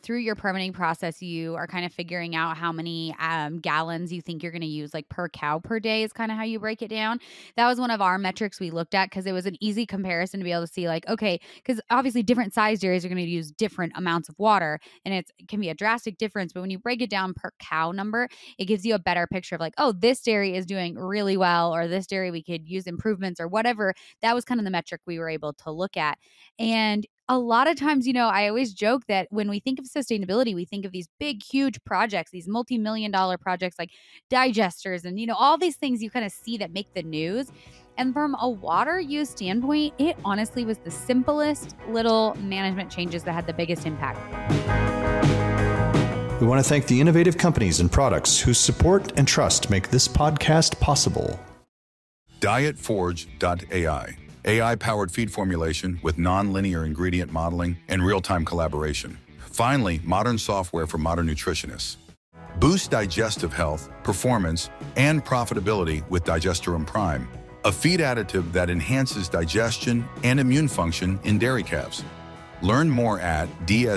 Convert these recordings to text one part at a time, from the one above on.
through your permitting process, you are kind of figuring out how many gallons you think you're going to use, like per cow per day is kind of how you break it down. That was one of our metrics we looked at because it was an easy comparison to be able to see like, okay, because obviously different size dairies are going to use different amounts of water and it can be a drastic difference. But when you break it down per cow number, it gives you a better picture of like, oh, this dairy is doing really well, or this dairy we could use improvements or whatever. That was kind of the metric we were able to look at. And a lot of times, I always joke that when we think of sustainability, we think of these big, huge projects, these multi-million-dollar projects like digesters and, all these things you kind of see that make the news. And from a water use standpoint, it honestly was the simplest little management changes that had the biggest impact. We want to thank the innovative companies and products whose support and trust make this podcast possible. Dietforge.ai. AI-powered feed formulation with non-linear ingredient modeling and real-time collaboration. Finally, modern software for modern nutritionists. Boost digestive health, performance, and profitability with Digesterum Prime, a feed additive that enhances digestion and immune function in dairy calves. Learn more at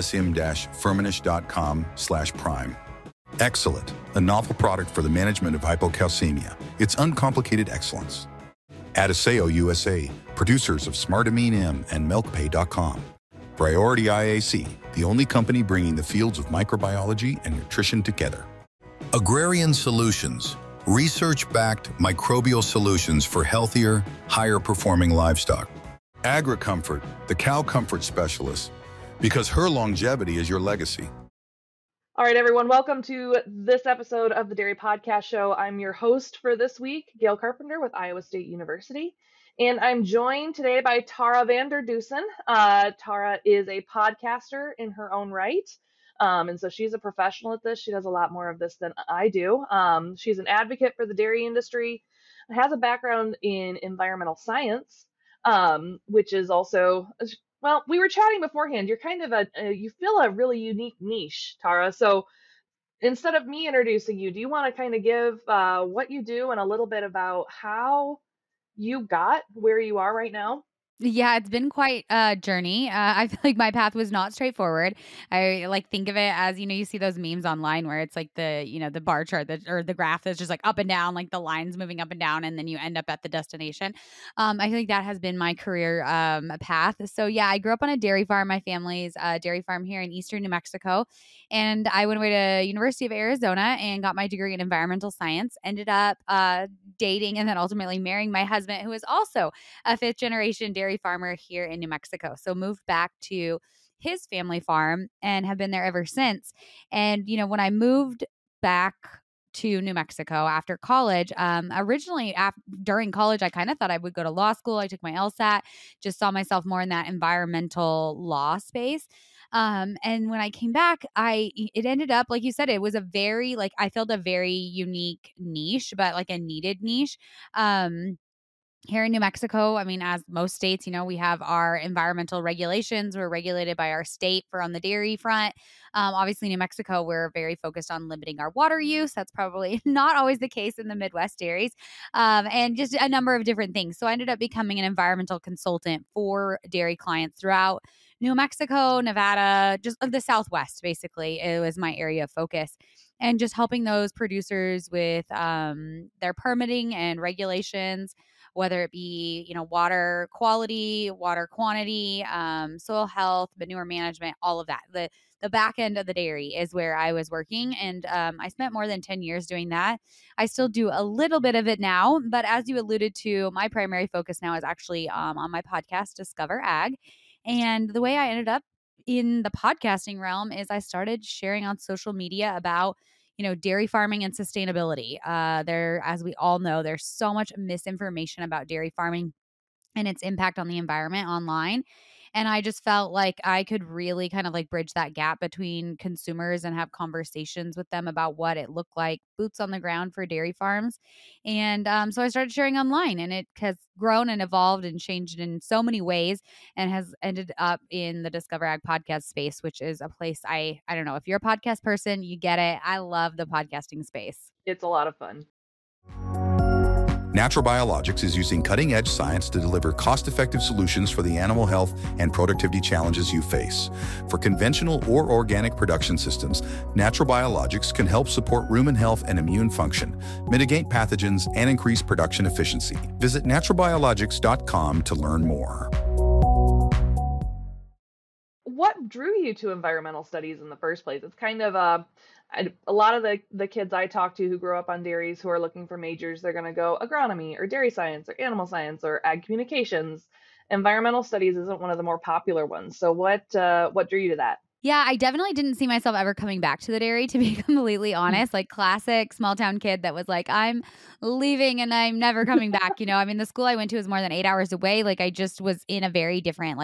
dsm-firmenich.com/prime. Excellent, a novel product for the management of hypocalcemia. It's uncomplicated excellence. Adiseo USA, producers of Smartamine M and MilkPay.com. Priority IAC, the only company bringing the fields of microbiology and nutrition together. Agrarian Solutions, research-backed microbial solutions for healthier, higher-performing livestock. AgriComfort, the cow comfort specialist, because her longevity is your legacy. All right, everyone, welcome to this episode of the Dairy Podcast Show. I'm your host for this week, Gail Carpenter with Iowa State University, and I'm joined today by Tara Vander Dusen. Tara is a podcaster in her own right, and so she's a professional at this. She does a lot more of this than I do. She's an advocate for the dairy industry, has a background in environmental science, which is also... Well, we were chatting beforehand. You're kind of you fill a really unique niche, Tara. So instead of me introducing you, do you want to kind of give what you do and a little bit about how you got where you are right now? Yeah, it's been quite a journey. I feel like my path was not straightforward. I think of it as, you see those memes online where it's like the bar chart or the graph that's just like up and down, like the lines moving up and down, and then you end up at the destination. I feel like that has been my career path. So yeah, I grew up on a dairy farm. My family's dairy farm here in eastern New Mexico. And I went away to University of Arizona and got my degree in environmental science, ended up dating and then ultimately marrying my husband, who is also a fifth generation dairy farmer here in New Mexico. So moved back to his family farm and have been there ever since. And, when I moved back to New Mexico after college, originally during college, I kind of thought I would go to law school. I took my LSAT, just saw myself more in that environmental law space. And when I came back, it ended up, like you said, it was a very, I filled a very unique niche, but like a needed niche. Here in New Mexico, I mean, as most states, we have our environmental regulations. We're regulated by our state for on the dairy front. Obviously, New Mexico, we're very focused on limiting our water use. That's probably not always the case in the Midwest dairies, and just a number of different things. So I ended up becoming an environmental consultant for dairy clients throughout New Mexico, Nevada, just the Southwest, basically. It was my area of focus. And just helping those producers with their permitting and regulations, whether it be, water quality, water quantity, soil health, manure management, all of that. The back end of the dairy is where I was working. And I spent more than 10 years doing that. I still do a little bit of it now. But as you alluded to, my primary focus now is actually on my podcast, Discover Ag. And the way I ended up in the podcasting realm is I started sharing on social media about dairy farming and sustainability. As we all know, there's so much misinformation about dairy farming and its impact on the environment online. And I just felt like I could really kind of bridge that gap between consumers and have conversations with them about what it looked like, boots on the ground for dairy farms. And so I started sharing online, and it has grown and evolved and changed in so many ways and has ended up in the Discover Ag podcast space, which is a place I don't know, if you're a podcast person, you get it. I love the podcasting space. It's a lot of fun. Natural Biologics is using cutting-edge science to deliver cost-effective solutions for the animal health and productivity challenges you face. For conventional or organic production systems, Natural Biologics can help support rumen health and immune function, mitigate pathogens, and increase production efficiency. Visit naturalbiologics.com to learn more. What drew you to environmental studies in the first place? It's kind of a lot of the kids I talk to who grow up on dairies who are looking for majors, they're going to go agronomy or dairy science or animal science or ag communications. Environmental studies isn't one of the more popular ones. So what drew you to that? Yeah, I definitely didn't see myself ever coming back to the dairy, to be completely honest. Like classic small town kid that was like, I'm leaving and I'm never coming back. I mean, the school I went to was more than 8 hours away. Like I just was in a very different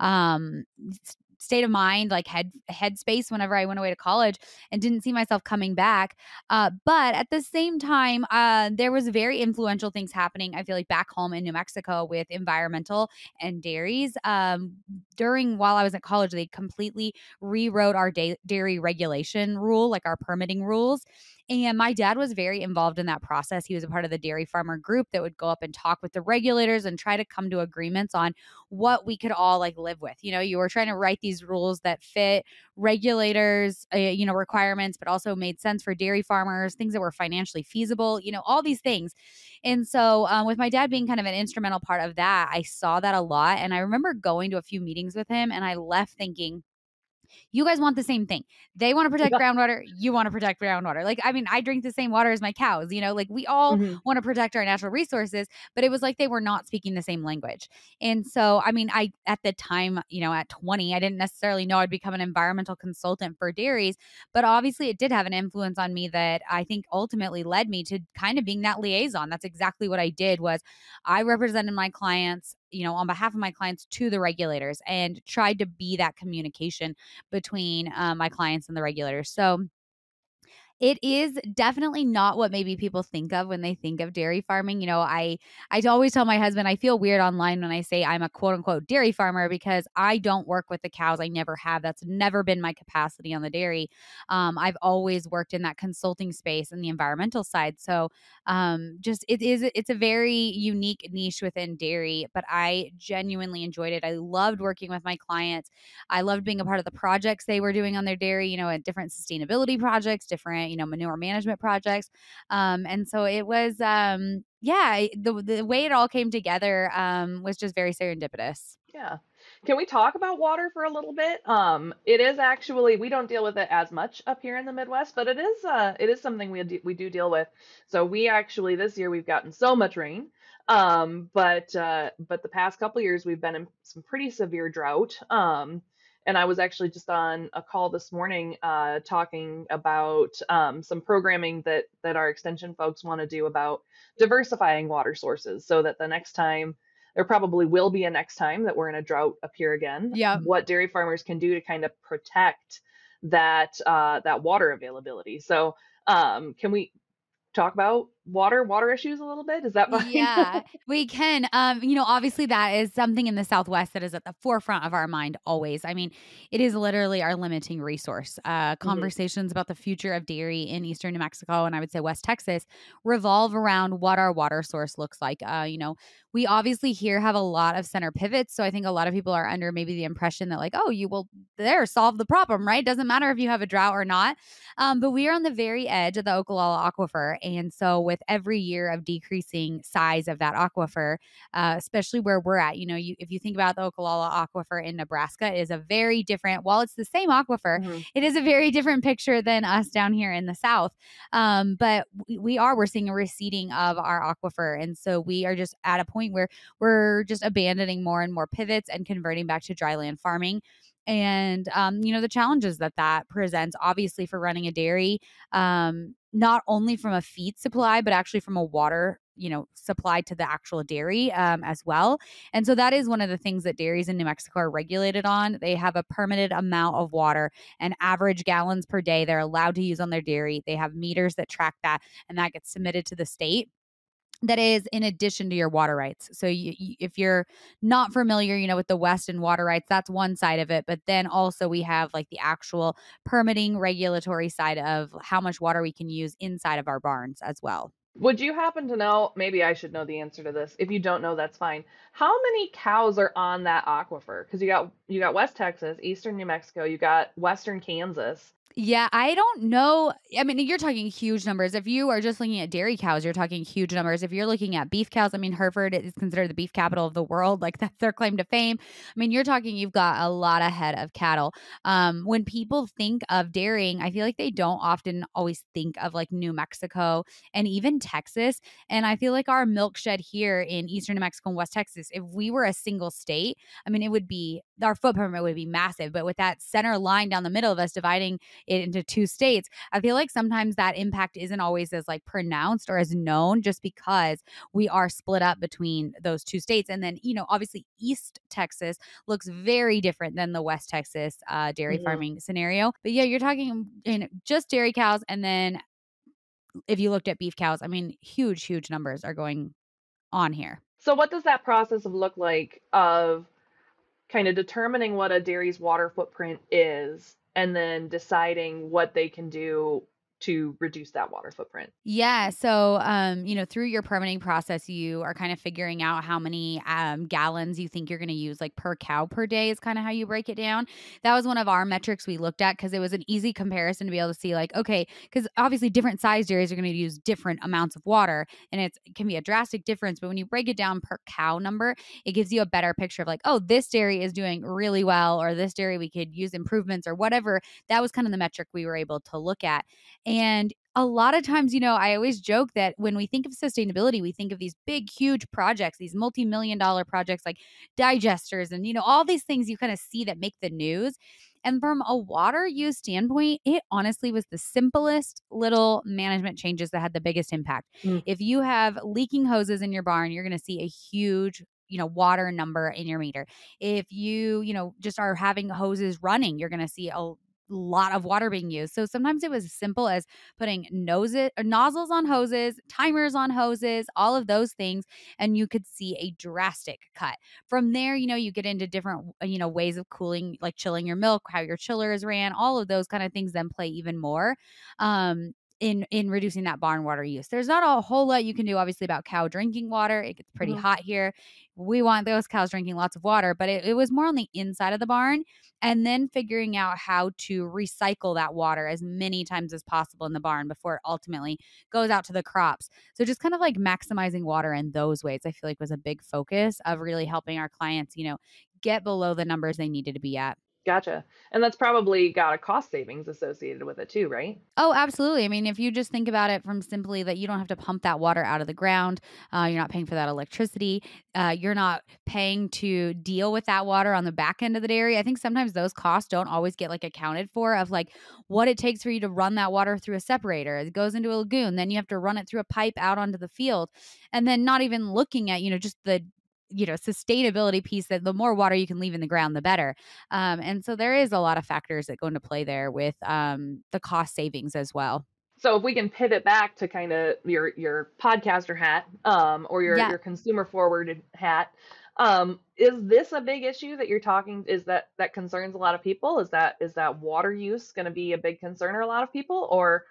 state of mind, like headspace whenever I went away to college, and didn't see myself coming back. But at the same time, there was very influential things happening, I feel like, back home in New Mexico with environmental and dairies. While I was at college, they completely rewrote our dairy regulation rule, like our permitting rules. And my dad was very involved in that process. He was a part of the dairy farmer group that would go up and talk with the regulators and try to come to agreements on what we could all like live with. You were trying to write these rules that fit regulators, requirements, but also made sense for dairy farmers, things that were financially feasible, all these things. And so with my dad being kind of an instrumental part of that, I saw that a lot. And I remember going to a few meetings with him and I left thinking, you guys want the same thing. They want to protect groundwater. You want to protect groundwater. Like, I mean, I drink the same water as my cows, like we all want to protect our natural resources, but it was like they were not speaking the same language. And so, I mean, at the time, at 20, I didn't necessarily know I'd become an environmental consultant for dairies, but obviously it did have an influence on me that I think ultimately led me to kind of being that liaison. That's exactly what I did. Was I represented my clients, on behalf of my clients to the regulators and tried to be that communication between my clients and the regulators. So it is definitely not what maybe people think of when they think of dairy farming. I always tell my husband, I feel weird online when I say I'm a quote unquote dairy farmer because I don't work with the cows. I never have. That's never been my capacity on the dairy. I've always worked in that consulting space and the environmental side. So it's a very unique niche within dairy, but I genuinely enjoyed it. I loved working with my clients. I loved being a part of the projects they were doing on their dairy, at different sustainability projects, different manure management projects. And so it was, the way it all came together was just very serendipitous. Yeah. Can we talk about water for a little bit? It is actually, we don't deal with it as much up here in the Midwest, but it is something we do deal with. So we actually, this year we've gotten so much rain. But the past couple years we've been in some pretty severe drought. And I was actually just on a call this morning talking about some programming that our extension folks want to do about diversifying water sources so that the next time, there probably will be a next time that we're in a drought up here again, what dairy farmers can do to kind of protect that water availability. So can we talk about water issues a little bit? Is that fine? Yeah, we can. Obviously that is something in the Southwest that is at the forefront of our mind always. I mean, it is literally our limiting resource. Conversations about the future of dairy in Eastern New Mexico, and I would say West Texas, revolve around what our water source looks like. We obviously here have a lot of center pivots. So I think a lot of people are under maybe the impression that like, oh, you will there solve the problem, right? Doesn't matter if you have a drought or not. But we are on the very edge of the Ogallala Aquifer. And so with every year of decreasing size of that aquifer, especially where we're at, if you think about the Ogallala Aquifer in Nebraska, it is a very different, while it's the same aquifer, it is a very different picture than us down here in the South. But we're seeing a receding of our aquifer. And so we are just at a point where we're just abandoning more and more pivots and converting back to dryland farming. And, the challenges that presents, obviously, for running a dairy, not only from a feed supply, but actually from a water, supply to the actual dairy as well. And so that is one of the things that dairies in New Mexico are regulated on. They have a permitted amount of water and average gallons per day they're allowed to use on their dairy. They have meters that track that, and that gets submitted to the state. That is in addition to your water rights. So if you're not familiar, with the Weston water rights, that's one side of it. But then also we have like the actual permitting regulatory side of how much water we can use inside of our barns as well. Would you happen to know, maybe I should know the answer to this. If you don't know, that's fine. How many cows are on that aquifer? Because you got West Texas, Eastern New Mexico, you got Western Kansas. Yeah, I don't know. I mean, you're talking huge numbers. If you are just looking at dairy cows, you're talking huge numbers. If you're looking at beef cows, I mean, Hereford is considered the beef capital of the world. Like that's their claim to fame. I mean, you're talking, you've got a lot of head of cattle. When people think of dairying, I feel like they don't often always think of like New Mexico and even Texas. And I feel like our milk shed here in Eastern New Mexico and West Texas, if we were a single state, I mean, it would be, our footprint would be massive. But with that center line down the middle of us dividing it into two states, I feel like sometimes that impact isn't always as like pronounced or as known just because we are split up between those two states. And then, obviously East Texas looks very different than the West Texas dairy Mhm. farming scenario. But yeah, you're talking in just dairy cows. And then if you looked at beef cows, I mean, huge, huge numbers are going on here. So what does that process look like of kind of determining what a dairy's water footprint is and then deciding what they can do to reduce that water footprint? Yeah. So, through your permitting process, you are kind of figuring out how many gallons you think you're going to use, like per cow per day, is kind of how you break it down. That was one of our metrics we looked at because it was an easy comparison to be able to see, like, okay, because obviously different size dairies are going to use different amounts of water and it can be a drastic difference. But when you break it down per cow number, it gives you a better picture of, like, oh, this dairy is doing really well, or this dairy we could use improvements or whatever. That was kind of the metric we were able to look at. And a lot of times, I always joke that when we think of sustainability, we think of these big, huge projects, these multi-million dollar projects like digesters and, all these things you kind of see that make the news. And from a water use standpoint, it honestly was the simplest little management changes that had the biggest impact. Mm. If you have leaking hoses in your barn, you're going to see a huge water number in your meter. If you just are having hoses running, you're going to see a lot of water being used. So sometimes it was as simple as putting nozzles on hoses, timers on hoses, all of those things, and you could see a drastic cut. From there, you get into different ways of cooling, like chilling your milk, how your chillers ran, all of those kind of things then play even more. In reducing that barn water use. There's not a whole lot you can do obviously about cow drinking water. It gets pretty Mhm. hot here. We want those cows drinking lots of water, but it was more on the inside of the barn, and then figuring out how to recycle that water as many times as possible in the barn before it ultimately goes out to the crops. So just kind of like maximizing water in those ways, I feel like was a big focus of really helping our clients, get below the numbers they needed to be at. Gotcha. And that's probably got a cost savings associated with it too, right? Oh, absolutely. I mean, if you just think about it from simply that you don't have to pump that water out of the ground, you're not paying for that electricity, you're not paying to deal with that water on the back end of the dairy. I think sometimes those costs don't always get like accounted for, of like what it takes for you to run that water through a separator. It goes into a lagoon, then you have to run it through a pipe out onto the field, and then not even looking at, just the sustainability piece, that the more water you can leave in the ground, the better. And so there is a lot of factors that go into play there with the cost savings as well. So if we can pivot back to kind of your podcaster hat, or your Yeah. your consumer forwarded hat, is this a big issue that you're talking? Is that concerns a lot of people? Is that water use going to be a big concern for a lot of people, or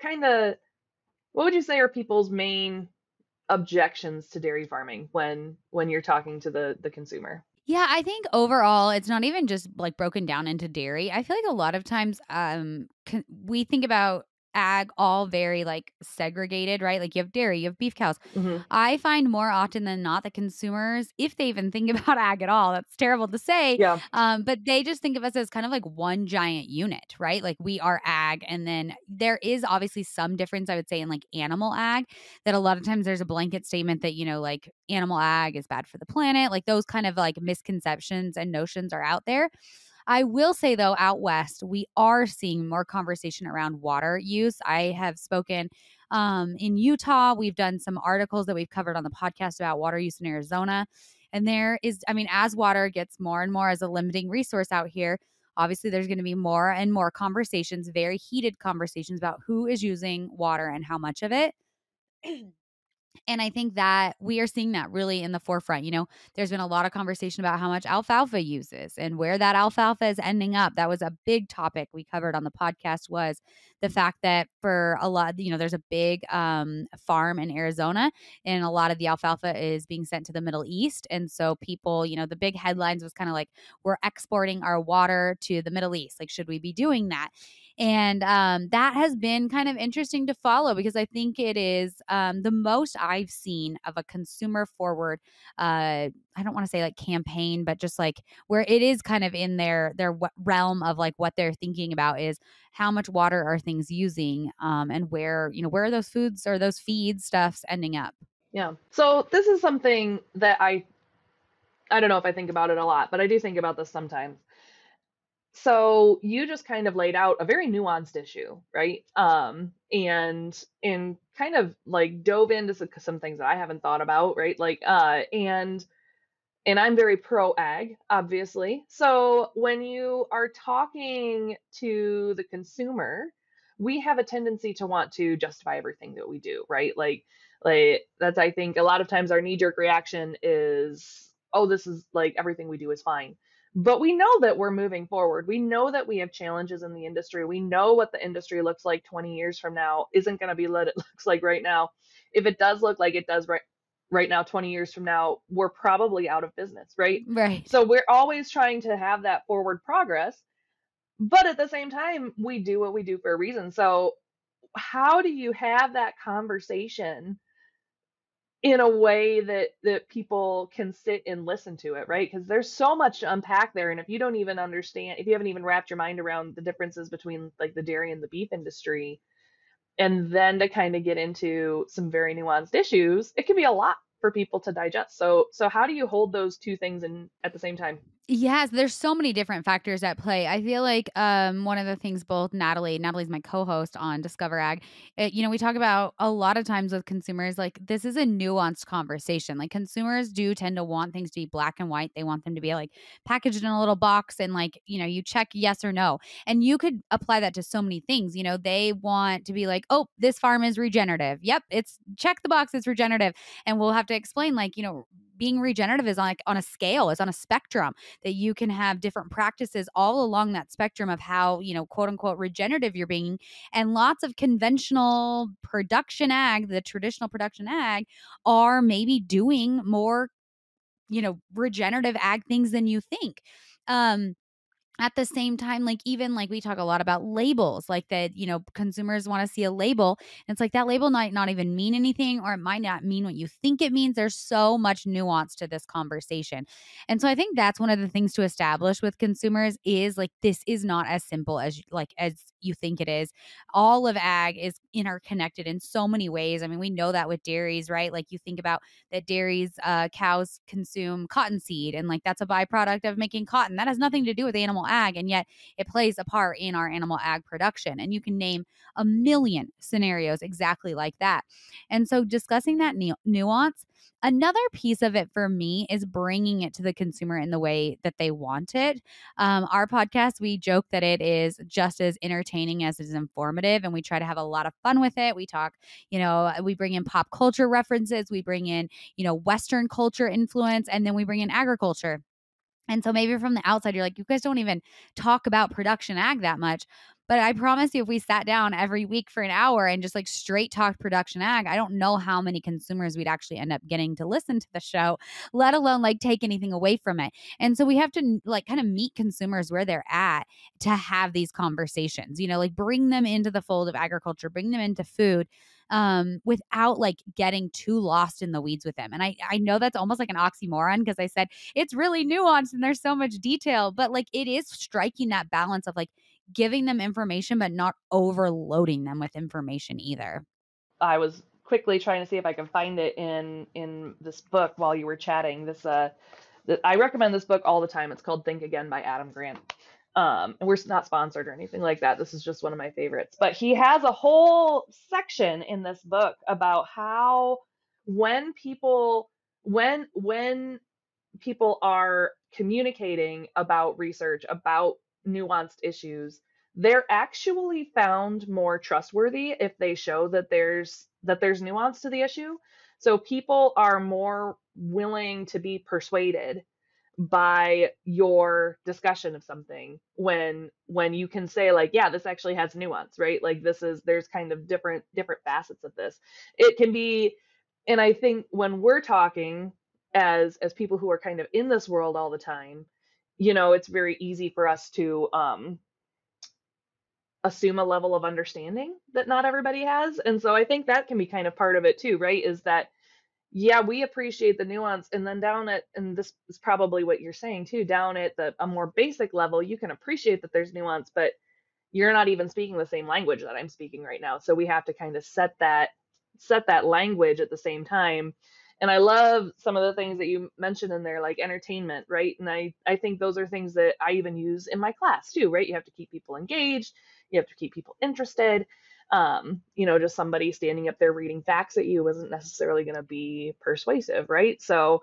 what would you say are people's main objections to dairy farming when you're talking to the consumer? Yeah, I think overall, it's not even just like broken down into dairy. I feel like a lot of times we think about ag all very like segregated, right? Like you have dairy, you have beef cows. Hmm. I find more often than not that consumers, if they even think about ag at all, that's terrible to say, Yeah. but they just think of us as kind of like one giant unit, right? Like we are ag. And then there is obviously some difference, I would say, in like animal ag, that a lot of times there's a blanket statement that, like animal ag is bad for the planet. Like those kind of like misconceptions and notions are out there. I will say though, out west, we are seeing more conversation around water use. I have spoken in Utah. We've done some articles that we've covered on the podcast about water use in Arizona. And there is, I mean, as water gets more and more as a limiting resource out here, obviously there's going to be more and more conversations, very heated conversations about who is using water and how much of it. And I think that we are seeing that really in the forefront. There's been a lot of conversation about how much alfalfa uses and where that alfalfa is ending up. That was a big topic we covered on the podcast, was the fact that for a lot, there's a big farm in Arizona, and a lot of the alfalfa is being sent to the Middle East. And so people, the big headlines was kind of like, we're exporting our water to the Middle East. Like, should we be doing that? And that has been kind of interesting to follow, because I think it is the most I've seen of a consumer forward, I don't want to say like campaign, but just like where it is kind of in their realm of like what they're thinking about is how much water are things using, and where are those foods or those feed stuffs ending up. Yeah. So this is something that I don't know if I think about it a lot, but I do think about this sometimes. So you just kind of laid out a very nuanced issue, right? And kind of like dove into some things that I haven't thought about, right? Like, and I'm very pro ag, obviously. So when you are talking to the consumer, we have a tendency to want to justify everything that we do, right? Like that's, I think a lot of times our knee jerk reaction is, oh, this is like everything we do is fine. But we know that we're moving forward. We know that we have challenges in the industry. We know what the industry looks like 20 years from now isn't going to be what it looks like right now. If it does look like it does right now, 20 years from now, we're probably out of business, right? Right. So we're always trying to have that forward progress, but at the same time, we do what we do for a reason. So how do you have that conversation in a way that people can sit and listen to it, right? Because there's so much to unpack there, and if you don't even understand, if you haven't even wrapped your mind around the differences between like the dairy and the beef industry, and then to kind of get into some very nuanced issues, it can be a lot for people to digest. So how do you hold those two things in at the same time? Yes, there's so many different factors at play. I feel like one of the things both Natalie's my co-host on Discover Ag. We talk about a lot of times with consumers, like this is a nuanced conversation. Like consumers do tend to want things to be black and white. They want them to be like packaged in a little box and like, you check yes or no. And you could apply that to so many things. They want to be like, oh, this farm is regenerative. Yep, it's check the box, it's regenerative. And we'll have to explain like, being regenerative is like on a scale, is on a spectrum, that you can have different practices all along that spectrum of how, quote unquote, regenerative you're being. And lots of conventional production ag, the traditional production ag, are maybe doing more, regenerative ag things than you think. At the same time, like even like we talk a lot about labels, like that, consumers want to see a label. And it's like that label might not even mean anything, or it might not mean what you think it means. There's so much nuance to this conversation. And so I think that's one of the things to establish with consumers is like, this is not as simple as you think it is. All of ag is interconnected in so many ways. I mean, we know that with dairies, right? Like you think about that dairies, cows consume cottonseed, and like that's a byproduct of making cotton. That has nothing to do with animal ag, and yet it plays a part in our animal ag production. And you can name a million scenarios exactly like that. And so discussing that nuance. Another piece of it for me is bringing it to the consumer in the way that they want it. Our podcast, we joke that it is just as entertaining as it is informative, and we try to have a lot of fun with it. We talk, we bring in pop culture references, we bring in, Western culture influence, and then we bring in agriculture. And so maybe from the outside, you're like, you guys don't even talk about production ag that much. But I promise you, if we sat down every week for an hour and just like straight talked production ag, I don't know how many consumers we'd actually end up getting to listen to the show, let alone like take anything away from it. And so we have to like kind of meet consumers where they're at to have these conversations, like bring them into the fold of agriculture, bring them into food, without like getting too lost in the weeds with them. And I know that's almost like an oxymoron, because I said it's really nuanced and there's so much detail, but like it is striking that balance of like giving them information, but not overloading them with information either. I was quickly trying to see if I could find it in this book while you were chatting. I recommend this book all the time. It's called Think Again by Adam Grant. And we're not sponsored or anything like that. This is just one of my favorites. But he has a whole section in this book about how when people are communicating about research, about nuanced issues, they're actually found more trustworthy if they show that there's nuance to the issue. So people are more willing to be persuaded by your discussion of something when you can say like, yeah, this actually has nuance, right? Like there's kind of different facets of this. It can be, and I think when we're talking as people who are kind of in this world all the time, it's very easy for us to assume a level of understanding that not everybody has. And so I think that can be kind of part of it too, right? Is that, yeah, we appreciate the nuance. And then and this is probably what you're saying too, down at a more basic level, you can appreciate that there's nuance, but you're not even speaking the same language that I'm speaking right now. So we have to kind of set that language at the same time. And I love some of the things that you mentioned in there, like entertainment, right? And I think those are things that I even use in my class too, right? You have to keep people engaged, you have to keep people interested. Just somebody standing up there reading facts at you isn't necessarily going to be persuasive, right? So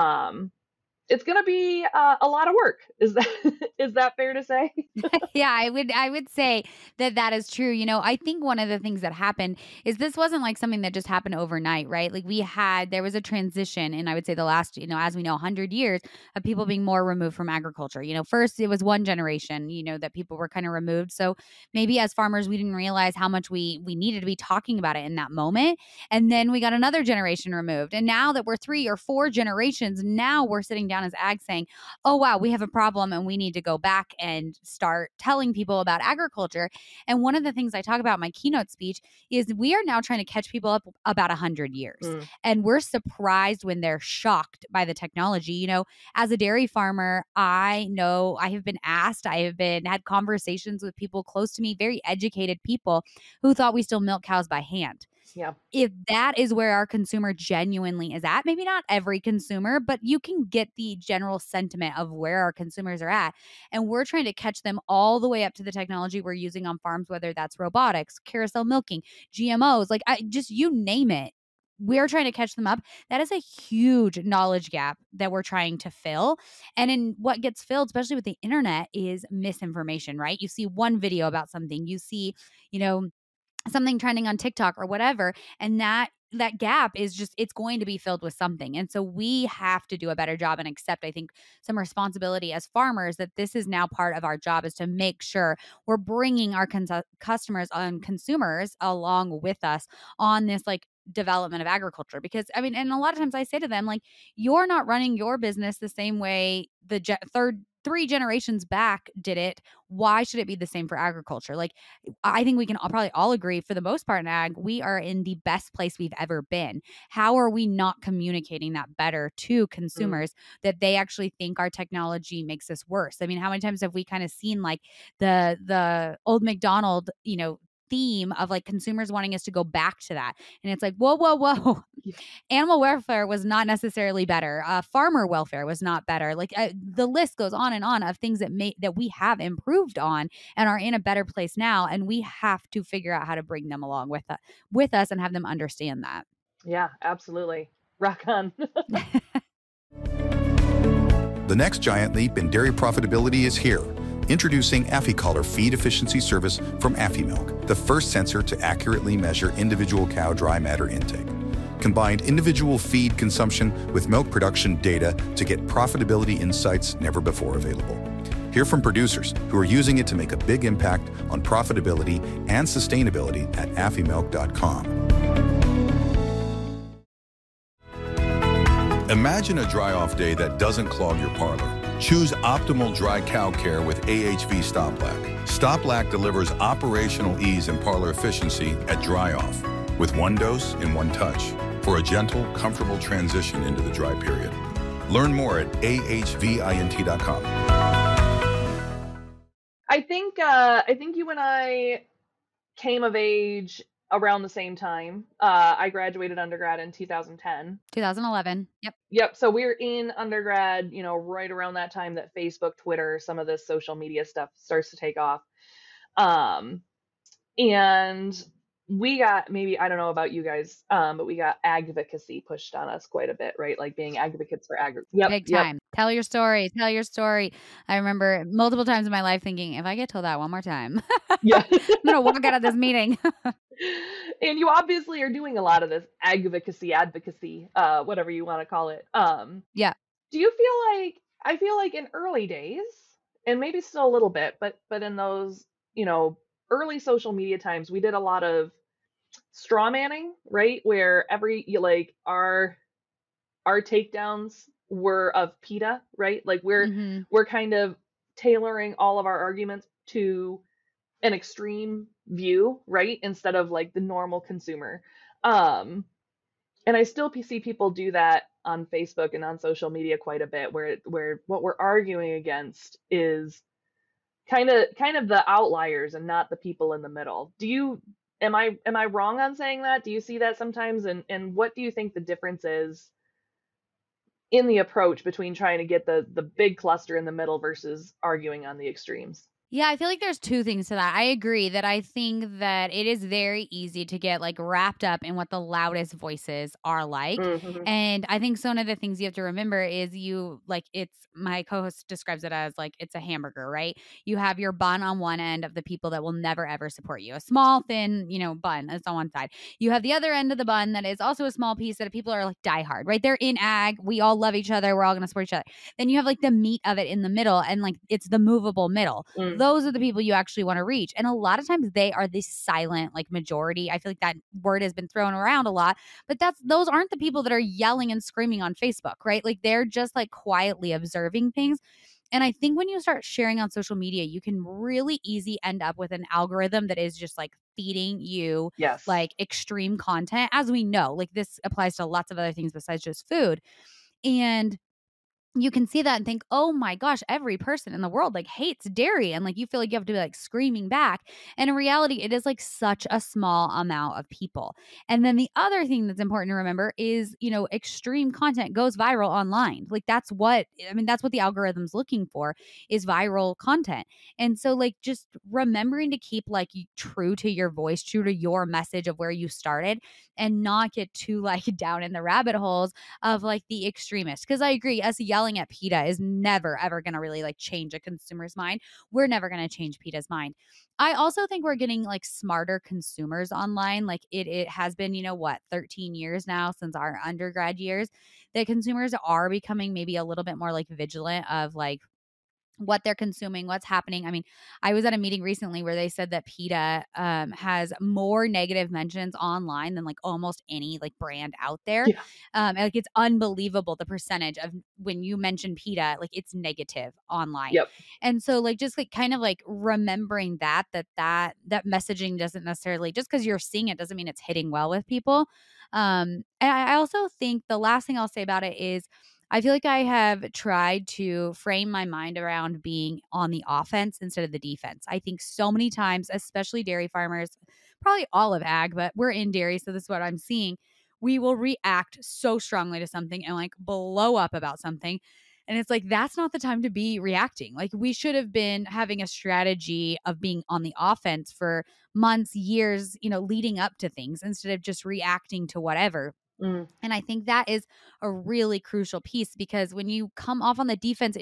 it's going to be a lot of work. Is that is that fair to say? Yeah, I would say that is true. I think one of the things that happened is this wasn't like something that just happened overnight, right? Like there was a transition, and I would say the last, as we know, 100 years of people being more removed from agriculture. First it was one generation, that people were kind of removed. So maybe as farmers, we didn't realize how much we needed to be talking about it in that moment. And then we got another generation removed. And now that we're 3 or 4 generations, now we're sitting down as ag saying, oh, wow, we have a problem and we need to go back and start telling people about agriculture. And one of the things I talk about in my keynote speech is we are now trying to catch people up about 100 years. And we're surprised when they're shocked by the technology. As a dairy farmer, I know I have been asked, had conversations with people close to me, very educated people who thought we still milk cows by hand. Yeah. If that is where our consumer genuinely is at, maybe not every consumer, but you can get the general sentiment of where our consumers are at. And we're trying to catch them all the way up to the technology we're using on farms, whether that's robotics, carousel milking, GMOs, like just you name it. We're trying to catch them up. That is a huge knowledge gap that we're trying to fill. And in what gets filled, especially with the internet, is misinformation, right? You see one video about something, you see, something trending on TikTok or whatever. And that gap is just, it's going to be filled with something. And so we have to do a better job and accept, I think, some responsibility as farmers that this is now part of our job, is to make sure we're bringing our customers and consumers along with us on this like development of agriculture. Because and a lot of times I say to them, like, you're not running your business the same way the 3 generations back did it. Why should it be the same for agriculture? Like, I think we can probably all agree, for the most part in ag, we are in the best place we've ever been. How are we not communicating that better to consumers that they actually think our technology makes us worse? How many times have we kind of seen like the old McDonald, theme of like consumers wanting us to go back to that? And it's like, whoa. Animal welfare was not necessarily better. Farmer welfare was not better. Like the list goes on and on of things that we have improved on and are in a better place now. And we have to figure out how to bring them along with us and have them understand that. Yeah, absolutely. Rock on. The next giant leap in dairy profitability is here. Introducing AffyColor Feed Efficiency Service from Affymilk, the first sensor to accurately measure individual cow dry matter intake. Combined individual feed consumption with milk production data to get profitability insights never before available. Hear from producers who are using it to make a big impact on profitability and sustainability at affymilk.com. Imagine a dry-off day that doesn't clog your parlor. Choose optimal dry cow care with AHV Stop-Lac. Stop-Lac delivers operational ease and parlor efficiency at dry-off with one dose in one touch for a gentle, comfortable transition into the dry period. Learn more at ahvint.com. I think you and I came of age around the same time. I graduated undergrad in 2010. 2011. Yep. So we're in undergrad, right around that time that Facebook, Twitter, some of this social media stuff starts to take off. And we got, maybe, I don't know about you guys, but we got advocacy pushed on us quite a bit, right? Like being advocates for Yep, Big yep, time. Tell your story. Tell your story. I remember multiple times in my life thinking, if I get told that one more time, yeah. I'm gonna walk out of this meeting. And you obviously are doing a lot of this advocacy, whatever you want to call it. Yeah. Do you feel like, I feel like in early days, and maybe still a little bit, but in those, you know, early social media times, we did a lot of straw manning, right? Where like our takedowns were of PETA, right? Like Hmm. we're kind of tailoring all of our arguments to an extreme view, right? Instead of like the normal consumer. Um, and I still see people do that on Facebook and on social media quite a bit, where what we're arguing against is kind of the outliers and not the people in the middle. Am I wrong on saying that? Do you see that sometimes? And what do you think the difference is in the approach between trying to get the big cluster in the middle versus arguing on the extremes? Yeah, I feel like there's two things to that. I agree that I think that it is very easy to get like wrapped up in what the loudest voices are like. Hmm. And I think some of the things you have to remember is it's my co host describes it as like it's a hamburger, right? You have your bun on one end of the people that will never ever support you, a small, thin, bun that's on one side. You have the other end of the bun that is also a small piece that people are like diehard, right? They're in ag. We all love each other. We're all going to support each other. Then you have like the meat of it in the middle, and like it's the movable middle. Mm. Those are the people you actually want to reach. And a lot of times they are the silent like majority. I feel like that word has been thrown around a lot, but those aren't the people that are yelling and screaming on Facebook, right? Like they're just like quietly observing things. And I think when you start sharing on social media, you can really easy end up with an algorithm that is just like feeding you Yes. like extreme content. As we know, like this applies to lots of other things besides just food. And you can see that and think, oh my gosh, every person in the world like hates dairy. And like you feel like you have to be like screaming back. And in reality, it is like such a small amount of people. And then the other thing that's important to remember is, extreme content goes viral online. Like that's what the algorithm's looking for is viral content. And so like just remembering to keep like true to your voice, true to your message of where you started, and not get too like down in the rabbit holes of like the extremists. Because I agree, us yelling at PETA is never ever going to really like change a consumer's mind. We're never going to change PETA's mind. I also think we're getting like smarter consumers online. Like it has been, 13 years now since our undergrad years, that consumers are becoming maybe a little bit more like vigilant of like what they're consuming, what's happening. I mean, I was at a meeting recently where they said that PETA has more negative mentions online than like almost any like brand out there. Yeah. Like it's unbelievable the percentage of when you mention PETA, like it's negative online. Yep. And so like just like kind of like remembering that messaging doesn't necessarily, just because you're seeing it doesn't mean it's hitting well with people. And I also think the last thing I'll say about it is I feel like I have tried to frame my mind around being on the offense instead of the defense. I think so many times, especially dairy farmers, probably all of ag, but we're in dairy, so this is what I'm seeing. We will react so strongly to something and like blow up about something. And it's like, that's not the time to be reacting. Like, we should have been having a strategy of being on the offense for months, years, leading up to things instead of just reacting to whatever. Mm. And I think that is a really crucial piece, because when you come off on the defense,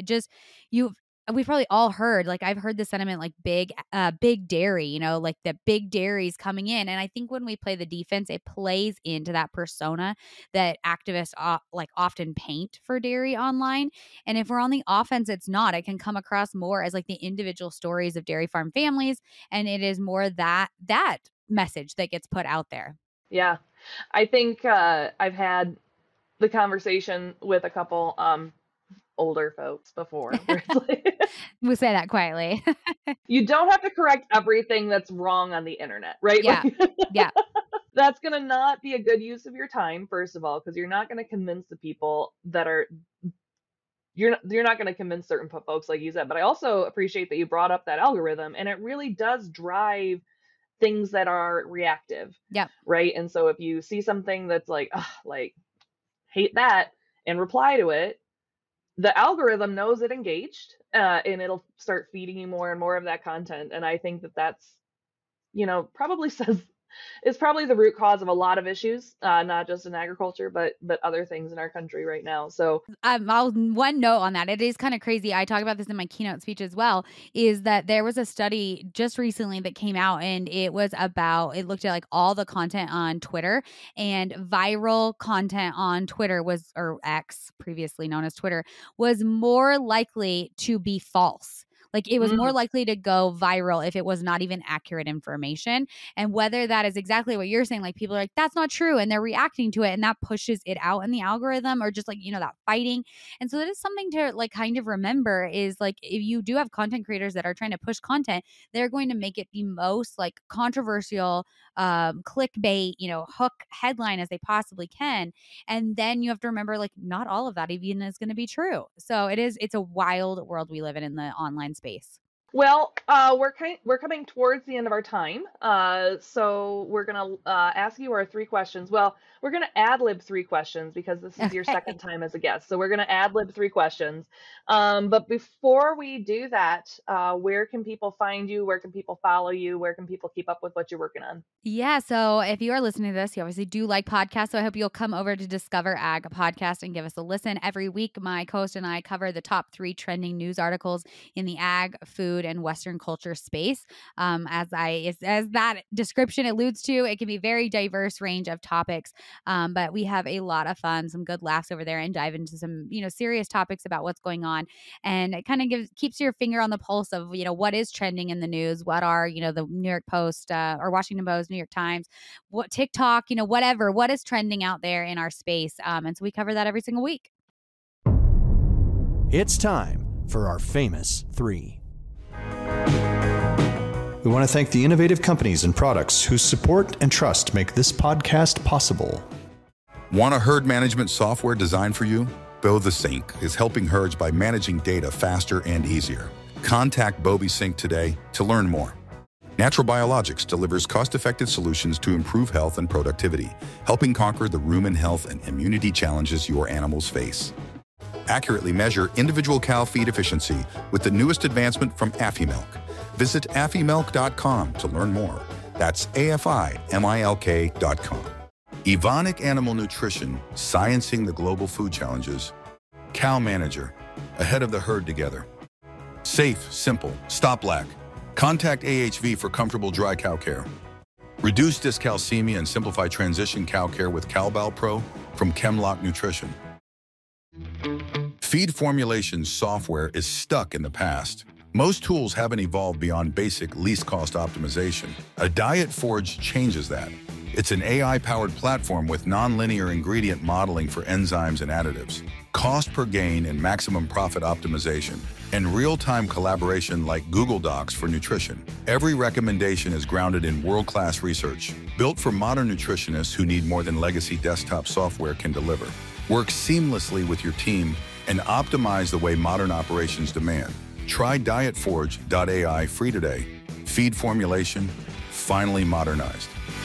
we've probably all heard, like I've heard the sentiment like big dairy, like the big dairies coming in. And I think when we play the defense, it plays into that persona that activists like often paint for dairy online. And if we're on the offense, it's not. It can come across more as like the individual stories of dairy farm families. And it is more that message that gets put out there. Yeah. I think I've had the conversation with a couple older folks before. Where it's like, We'll say that quietly. you don't have to correct everything that's wrong on the internet, right? Yeah. Like, Yeah. that's going to not be a good use of your time, first of all, because you're not going to convince the people that are you're not going to convince certain folks, like you said. But I also appreciate that you brought up that algorithm, and it really does drive things that are reactive. Yeah. Right. And so if you see something that's like hate that and reply to it, the algorithm knows it engaged, and it'll start feeding you more and more of that content. And I think that that's, probably says is probably the root cause of a lot of issues, not just in agriculture, but other things in our country right now. So one note on that. It is kind of crazy. I talk about this in my keynote speech as well, is that there was a study just recently that came out, and it looked at like all the content on Twitter, and viral content on Twitter or X, previously known as Twitter, was more likely to be false. Like it was more likely to go viral if it was not even accurate information. And whether that is exactly what you're saying, like people are like, that's not true. And they're reacting to it, and that pushes it out in the algorithm, or just like, that fighting. And so that is something to like kind of remember, is like, if you do have content creators that are trying to push content, they're going to make it the most like controversial, clickbait, hook headline as they possibly can. And then you have to remember, like, not all of that even is going to be true. So it's a wild world we live in the online space. Well, we're coming towards the end of our time, so we're gonna ask you our 3 questions. Well, we're gonna ad lib 3 questions because this is your second time as a guest. So we're gonna ad lib 3 questions. But before we do that, where can people find you? Where can people follow you? Where can people keep up with what you're working on? Yeah. So if you are listening to this, you obviously do like podcasts. So I hope you'll come over to Discover Ag Podcast and give us a listen. Every week, my co-host and I cover the top 3 trending news articles in the ag, food, and Western culture space. As that description alludes to, it can be a very diverse range of topics. But we have a lot of fun, some good laughs over there, and dive into some, serious topics about what's going on. And it kind of keeps your finger on the pulse of, what is trending in the news, what are, the New York Post or Washington Post, New York Times, what TikTok, whatever, what is trending out there in our space. And so we cover that every single week. It's time for our famous 3. We want to thank the innovative companies and products whose support and trust make this podcast possible. Want a herd management software designed for you? BoTheSync is helping herds by managing data faster and easier. Contact BoBeSync today to learn more. Natural Biologics delivers cost-effective solutions to improve health and productivity, helping conquer the rumen health and immunity challenges your animals face. Accurately measure individual cow feed efficiency with the newest advancement from Afimilk. Visit afimilk.com to learn more. That's AFIMILK.com. Evonik Animal Nutrition, sciencing the global food challenges. Cow Manager, ahead of the herd together. Safe, simple, stop lack. Contact AHV for comfortable dry cow care. Reduce dyscalcemia and simplify transition cow care with CowBal Pro from Chemlock Nutrition. Feed formulation software is stuck in the past. Most tools haven't evolved beyond basic least cost optimization. A Diet Forge changes that. It's an AI-powered platform with nonlinear ingredient modeling for enzymes and additives, cost per gain and maximum profit optimization, and real-time collaboration like Google Docs for nutrition. Every recommendation is grounded in world-class research, built for modern nutritionists who need more than legacy desktop software can deliver. Work seamlessly with your team and optimize the way modern operations demand. Try dietforge.ai free today. Feed formulation, finally modernized.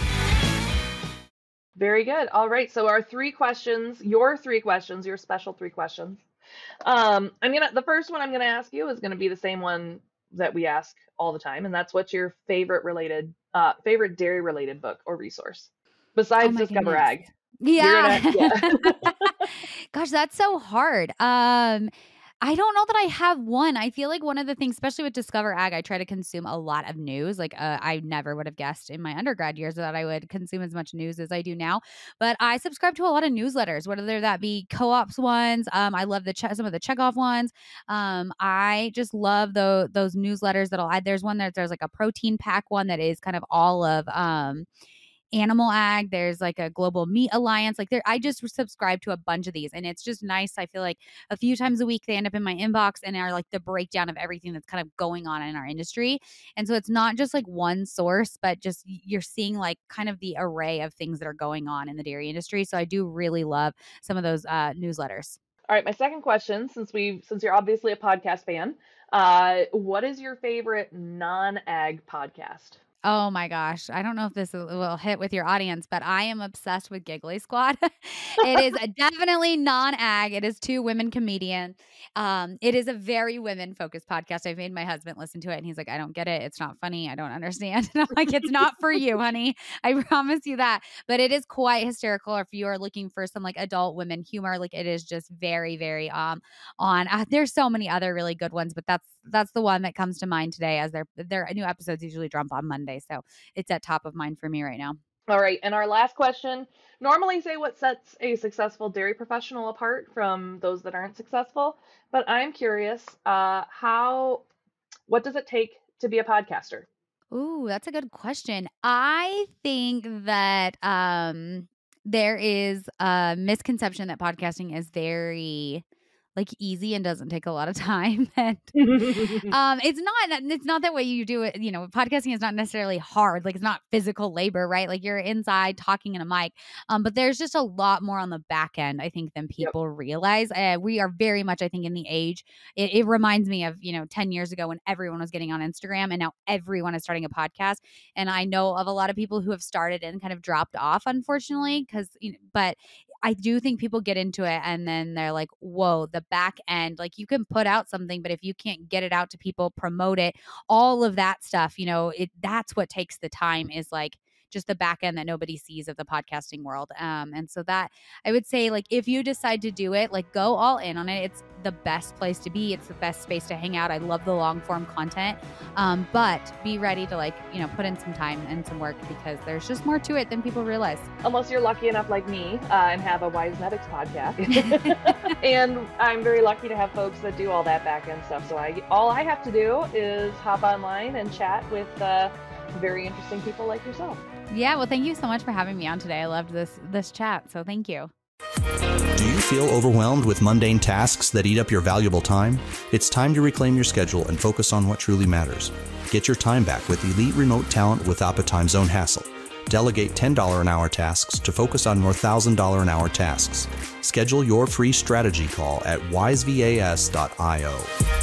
Very good. All right. So our 3 questions, your special 3 questions. The first one I'm gonna ask you is gonna be the same one that we ask all the time, and that's what's your favorite dairy related book or resource besides Discover goodness. Ag? Yeah. Gosh, that's so hard. I don't know that I have one. I feel like one of the things, especially with Discover Ag, I try to consume a lot of news. Like I never would have guessed in my undergrad years that I would consume as much news as I do now. But I subscribe to a lot of newsletters, whether that be co-ops ones. I love some of the checkoff ones. I just love those newsletters that'll add. There's one there's like a protein pack one that is kind of all of animal ag. There's like a global meat alliance. I just subscribe to a bunch of these, and it's just nice. I feel like a few times a week they end up in my inbox and are like the breakdown of everything that's kind of going on in our industry. And so it's not just like one source, but just you're seeing like kind of the array of things that are going on in the dairy industry. So I do really love some of those newsletters. All right, my second question, since you're obviously a podcast fan, what is your favorite non-ag podcast? Oh my gosh. I don't know if this will hit with your audience, but I am obsessed with Giggly Squad. It is definitely non-ag. It is 2 women comedians. It is a very women-focused podcast. I've made my husband listen to it, and he's like, I don't get it. It's not funny. I don't understand. And I'm like, it's not for you, honey. I promise you that. But it is quite hysterical. If you are looking for some like adult women humor, like it is just very, very on. There's so many other really good ones, but that's the one that comes to mind today, as their new episodes usually drop on Monday. So it's at top of mind for me right now. All right. And our last question, normally say what sets a successful dairy professional apart from those that aren't successful. But I'm curious, what does it take to be a podcaster? Ooh, that's a good question. I think that there is a misconception that podcasting is very like easy and doesn't take a lot of time. And it's not that way you do it. You know, podcasting is not necessarily hard. Like it's not physical labor, right? Like you're inside talking in a mic. But there's just a lot more on the back end, I think, than people realize. We are very much, I think, in the age. It reminds me of, 10 years ago when everyone was getting on Instagram, and now everyone is starting a podcast. And I know of a lot of people who have started and kind of dropped off, unfortunately, but I do think people get into it and then they're like, whoa, the back end, like you can put out something, but if you can't get it out to people, promote it, all of that stuff, that's what takes the time, is like just the back end that nobody sees of the podcasting world. And so that I would say, like, if you decide to do it, like go all in on it. It's the best place to be. It's the best space to hang out. I love the long form content. But be ready to put in some time and some work, because there's just more to it than people realize. Unless you're lucky enough like me and have a Wisenetics podcast. And I'm very lucky to have folks that do all that back end stuff. So all I have to do is hop online and chat with very interesting people like yourself. Yeah, well, thank you so much for having me on today. I loved this chat, so thank you. Do you feel overwhelmed with mundane tasks that eat up your valuable time? It's time to reclaim your schedule and focus on what truly matters. Get your time back with elite remote talent without the time zone hassle. Delegate $10 an hour tasks to focus on more $1,000 an hour tasks. Schedule your free strategy call at wisevas.io.